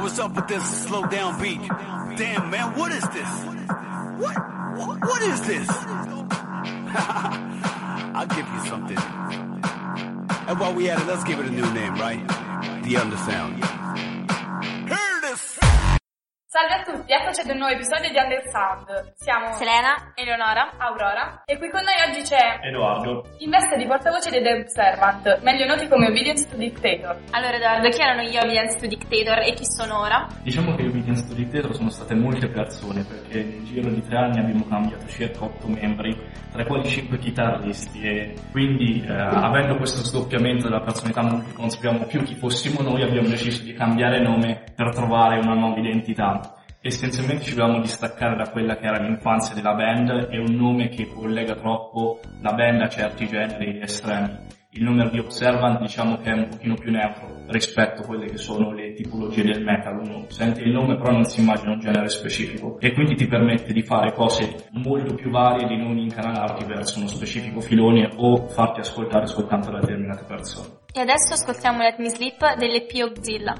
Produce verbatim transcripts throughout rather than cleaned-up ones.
what's up with this slow down beat? Damn, man, what is this? What? What is this? I'll give you something. And while we at it, let's give it a new name, right? The Undersound. Hear this! Salve a tutti, eccoci ad un nuovo episodio di Undersound. Siamo Selena, Eleonora, Aurora e qui con noi oggi c'è Edoardo. in veste di portavoce dei The Observant, meglio noti come Obedience to Dictator. allora Edoardo, chi erano gli Obedience to Dictator e chi sono ora? Diciamo che gli Obedience to Dictator sono state molte persone, perché nel giro di tre anni abbiamo cambiato circa otto membri, tra i quali cinque chitarristi, e quindi eh, avendo questo sdoppiamento della personalità non consideriamo più chi fossimo noi, abbiamo deciso di cambiare nome per trovare una nuova identità. Essenzialmente ci volevamo distaccare da quella che era l'infanzia della band e un nome che collega troppo la band a certi generi estremi. Il nome di Observant diciamo che è un pochino più neutro rispetto a quelle che sono le tipologie del metal. Uno sente il nome però non si immagina un genere specifico e quindi ti permette di fare cose molto più varie, di non incanalarti verso uno specifico filone o farti ascoltare soltanto da determinate persone. E adesso ascoltiamo Let Me Sleep dell'E P Oxilla.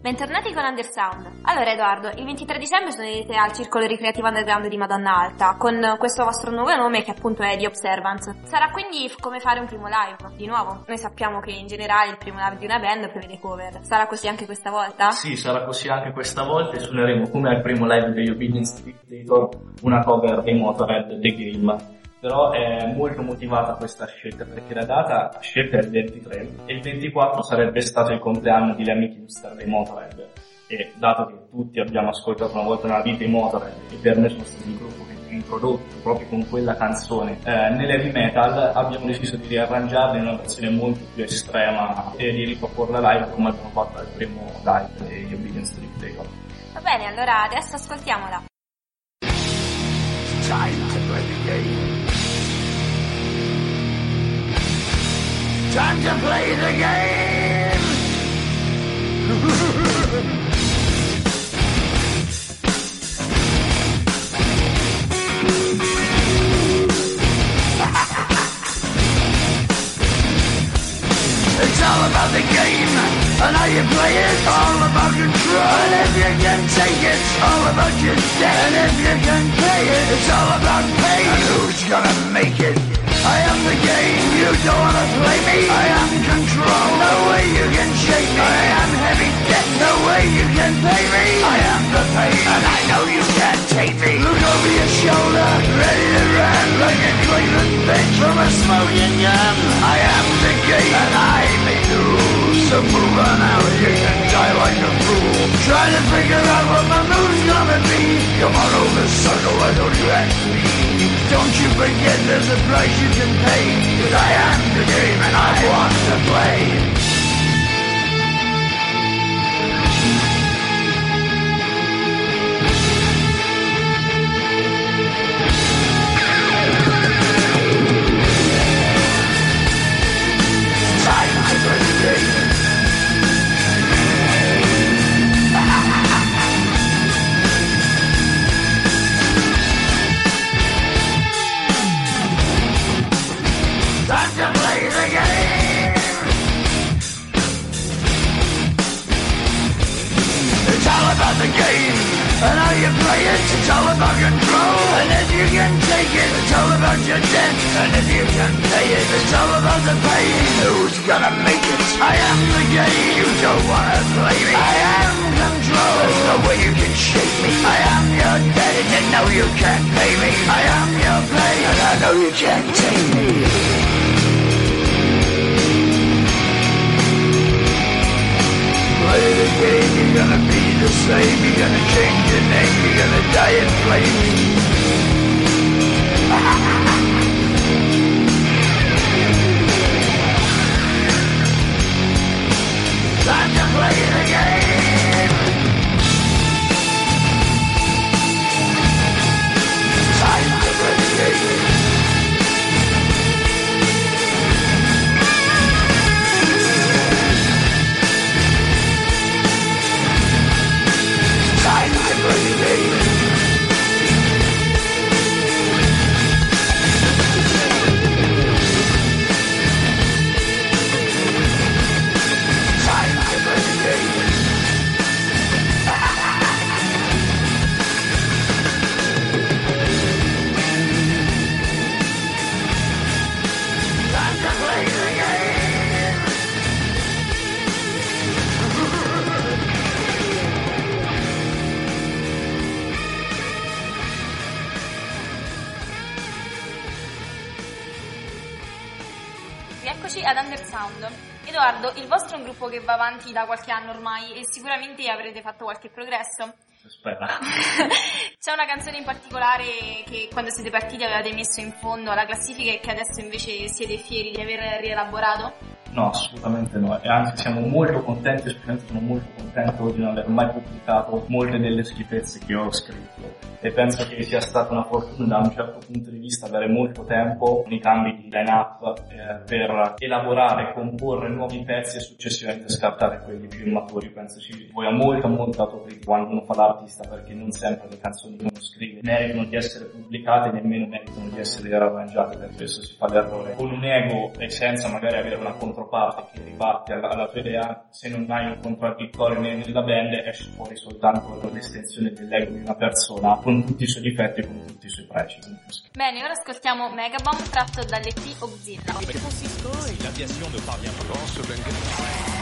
Bentornati con Undersound. Allora Edoardo, il ventitré dicembre suonerete al Circolo Ricreativo Underground di Madonna Alta con questo vostro nuovo nome che appunto è The Observance. Sarà quindi come fare un primo live, di nuovo. Noi sappiamo che in generale il primo live di una band prevede cover. Sarà così anche questa volta? Sì, sarà così anche questa volta e suoneremo come al primo live degli Obedience Dictator una cover dei Motorhead, The Game. Però è molto motivata questa scelta perché la data scelta è il ventitré e il ventiquattro sarebbe stato il compleanno di Lemmy Kilmister dei Motorhead, e dato che tutti abbiamo ascoltato una volta nella vita i Motorhead e per me sono stati il gruppo che mi ha introdotto proprio con quella canzone eh, nell'heavy metal, abbiamo deciso di riarrangiarla in una versione molto più estrema e di riproporla live come abbiamo fatto al primo live degli Obedience Dictator. Va bene, allora adesso ascoltiamola. Time to play the game. Time to play the game. It's all about the game and how you play it. All about control, and if you can take it, all about your debt. And if you can pay it, it's all about pay. And who's gonna make it? I am the game, you don't wanna play me. I am control, no way you can shake me. I am heavy debt, no way you can pay me. I am the pain, and I know you can't take me. Look over your shoulder, ready to run like a Cleveland bench from a smoking gun. I am the game, and I may lose. So move on out, you can die like a fool. Trying to figure out what my move's gonna be. Come on over, sucker, why don't you ask me? Don't you forget there's a price you can pay. Cause I am the game and I want to play. The game and how you play it, it's all about control. And if you can take it, it's all about your debt. And if you can pay it, it's all about the pain. Who's gonna make it? I am the game, you don't wanna play me. I am control, there's no way you can shake me. I am your debt and you know you can't pay me. I am your pain and I know you can't take me. Play the game, you're gonna be the same. You're gonna change your name, you're gonna die in flames. Time to play the game. Time to play the game. Time to play the game. Rieccoci ad Undersound. Edoardo, il vostro è un gruppo che va avanti da qualche anno ormai e sicuramente avrete fatto qualche progresso. Spera. C'è una canzone in particolare che quando siete partiti avevate messo in fondo alla classifica e che adesso invece siete fieri di aver rielaborato? No, assolutamente no, e anzi siamo molto contenti, specialmente sono molto contento di non aver mai pubblicato molte delle schifezze che ho scritto, e penso che sia stata una fortuna da un certo punto di vista avere molto tempo con i cambi di line-up eh, per elaborare, comporre nuovi pezzi e successivamente scartare quelli più immaturi. Penso ci voglia molta molta autocritica quando uno fa l'artista, perché non sempre le canzoni che uno scrive meritano di essere pubblicate, nemmeno meritano di essere riarrangiate, per questo si fa l'errore con un ego e senza magari avere una conto controparte che ribatte alla, alla tua idea, se non hai un contraddittore nella band esce fuori soltanto l'estensione dell'ego di una persona con tutti i suoi difetti e con tutti i suoi pregi. Bene, ora ascoltiamo Megabomb tratto dall'E P Oxilla. L'aviation ne parvient pas.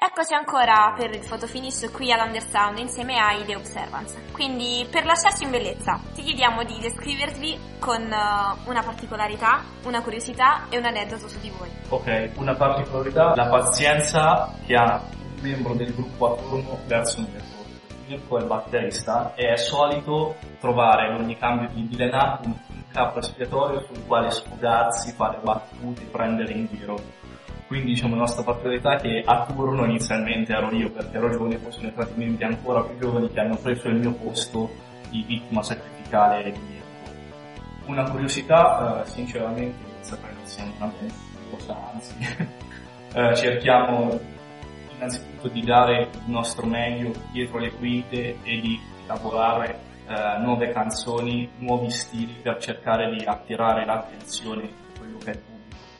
Eccoci ancora per il photo finish qui all'Undersound insieme ai The Observance. Quindi per lasciarci in bellezza ti chiediamo di descrivervi con uh, una particolarità, una curiosità e un aneddoto su di voi. Ok, una particolarità, la pazienza che ha un membro del gruppo attorno verso Mirko. Mirko è il batterista e è solito trovare in ogni cambio di Dilena un, un capo espiatorio sul quale sfogarsi, fare battute, prendere in giro. Quindi diciamo la nostra particolarità è che a turno inizialmente ero io, perché ero giovane, poi sono entrati membri ancora più giovani che hanno preso il mio posto di vittima sacrificale di Mirko. Una curiosità, eh, sinceramente, non saprei se siamo una cosa, anzi, eh, cerchiamo innanzitutto di dare il nostro meglio dietro le quinte e di lavorare eh, nuove canzoni, nuovi stili per cercare di attirare l'attenzione di quello che è il pubblico.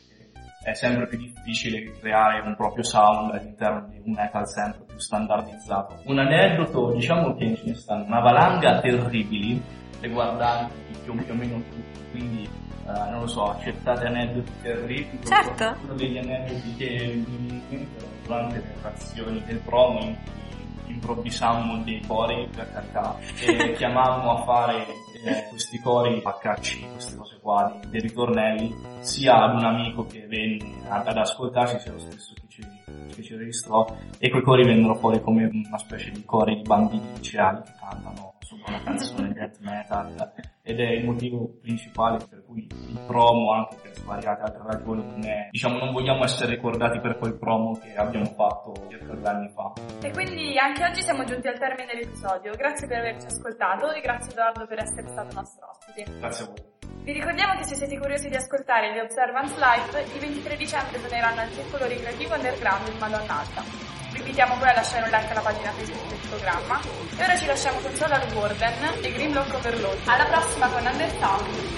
È sempre più difficile creare un proprio sound all'interno di un metal sempre più standardizzato. Un aneddoto, diciamo che ce ne stanno una valanga terribili riguardanti più, più o meno tutti, quindi uh, non lo so, accettate aneddoti terribili. Certo. Uno degli aneddoti che mi ricordo durante le trazioni del promo in cui improvvisammo dei cori, per carità, e chiamammo a fare eh, questi cori a cacci, queste cose qua, dei, dei ritornelli, sia ad un amico che venne ad, ad ascoltarci, sia lo stesso che ci, che ci registrò, e quei cori vennero fuori come una specie di cori di bambini liceali che cantano sopra una canzone death metal, ed è il motivo principale per cui il promo, anche per svariate altre ragioni, non è, diciamo, non vogliamo essere ricordati per quel promo che abbiamo fatto circa due anni fa. E quindi anche oggi siamo giunti al termine dell'episodio. Grazie per averci ascoltato e grazie Edoardo per essere stato nostro ospite. Grazie a voi. Vi ricordiamo che se siete curiosi di ascoltare le Observance Live, il ventitré dicembre torneranno al Circolo Ricreativo Underground di Madonna Alta. Vi invitiamo poi a lasciare un like alla pagina Facebook del programma. E ora ci lasciamo con Solar Warden e Grimlock Overload. Alla prossima con Undersound.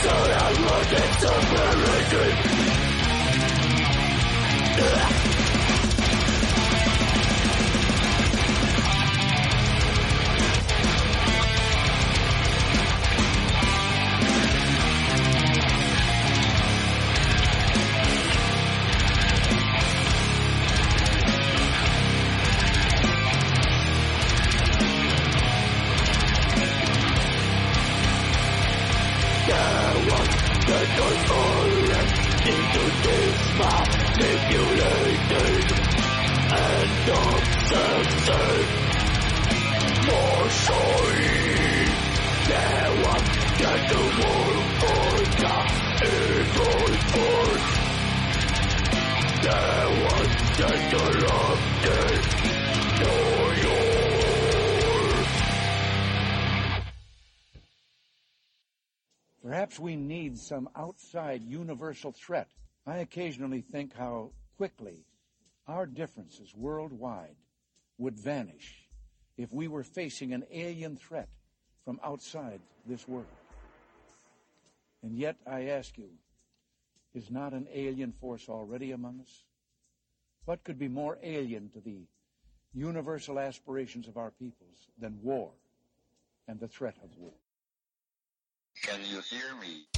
Perhaps we need some outside universal threat. I occasionally think how quickly our differences worldwide would vanish if we were facing an alien threat from outside this world. And yet, I ask you, is not an alien force already among us? What could be more alien to the universal aspirations of our peoples than war and the threat of war? Can you hear me?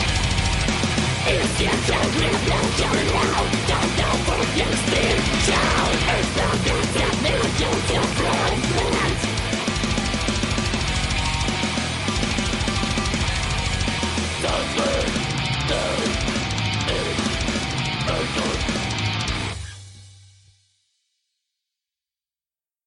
It's the